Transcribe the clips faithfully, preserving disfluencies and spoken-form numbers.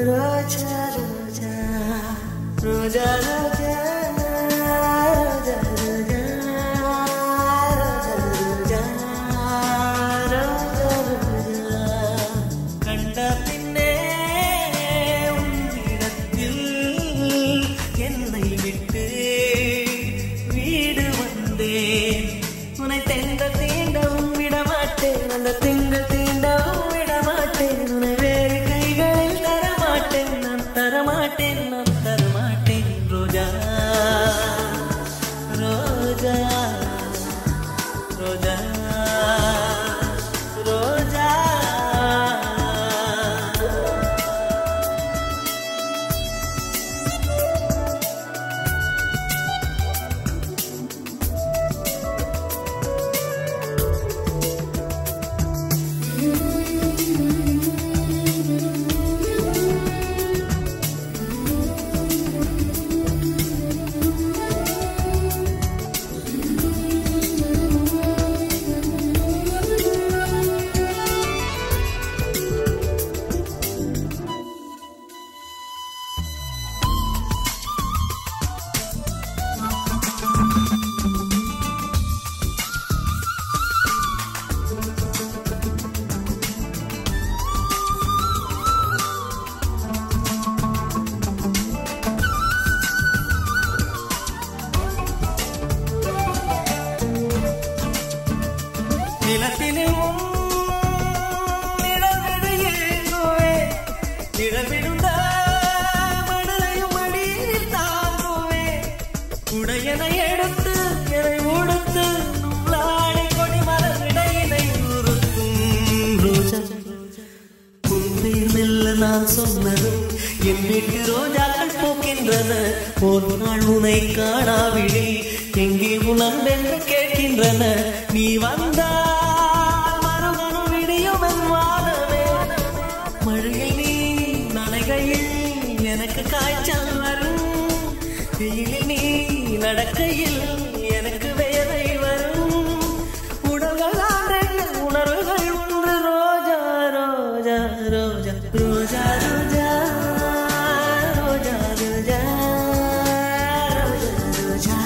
ரோஜா ரோஜா ரோஜா ரோஜா நான் சொன்னதும் என் வீட்டு ரோஜாக்கள் போக்கின்றன. ஒரு நாள் உனை காணாவிடி எங்கே உணர்ந்தென்று கேட்கின்றன. நீ வந்தால் மறுகணம் விடியும் என் வானமே. மழையில் நீ நனைகையில் எனக்கு காய்ச்சல் வரும். வெயிலில் நீ நடக்கையில் எனக்கு வேலை வரும். உடல்கள் உணர்வுகள் ஒன்று. ரோஜா ரோஜா ரோஜா ரோஜா ரோஜா ரோஜா ரோஜா ரோஜா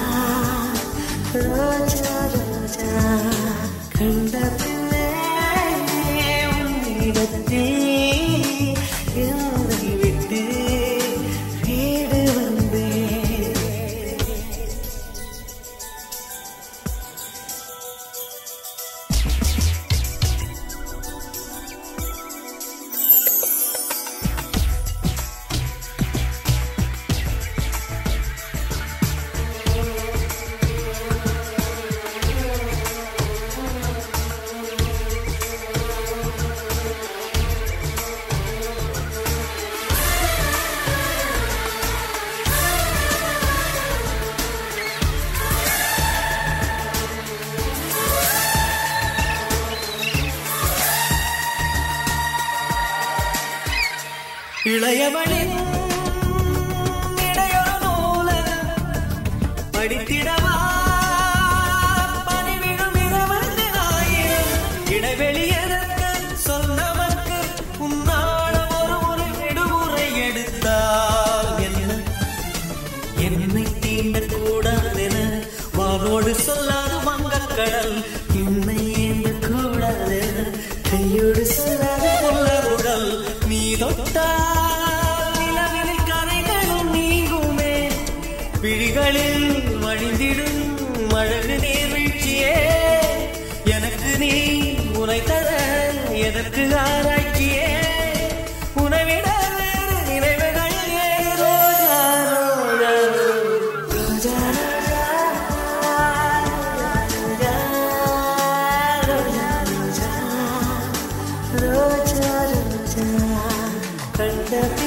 ரோஜா ரோஜா கண்ட பிள்ளை உன்னிடத்தில் என்னை விட்டு வீடு வந்தேன். இளையவனின் இடையொரு நூலகம் படித்திடவா பணிவிடும் இரவந்து ஆயிரம். இடைவெளி எதற்கு சொன்னவர்க்கு உன்னாடம் ஒரு முறை விடுமுறை எடுத்தால் என்ன? என்னை தீண்டக் கூடாதென வானோடு சொல்லாது வங்கக்கடல். என்னை ஏந்த கூடாதென கையோடு சொல்லாத புல்லருடல். நீ தொட்டால் நிலவில் கரைகளும் நீங்குமே. விழிகளில் வழிந்திடும் அழகு நீர்வீழ்ச்சியே. எனக்கு நீ உனை தர எதற்கு ஆராய்ச்சியே. உனைவிட வேறு நினைவுகள் ஏது. ரோஜா ரோஜா ரோஜா ரோஜா ரோஜா ரோஜா ரோஜா ரோஜா கண்ட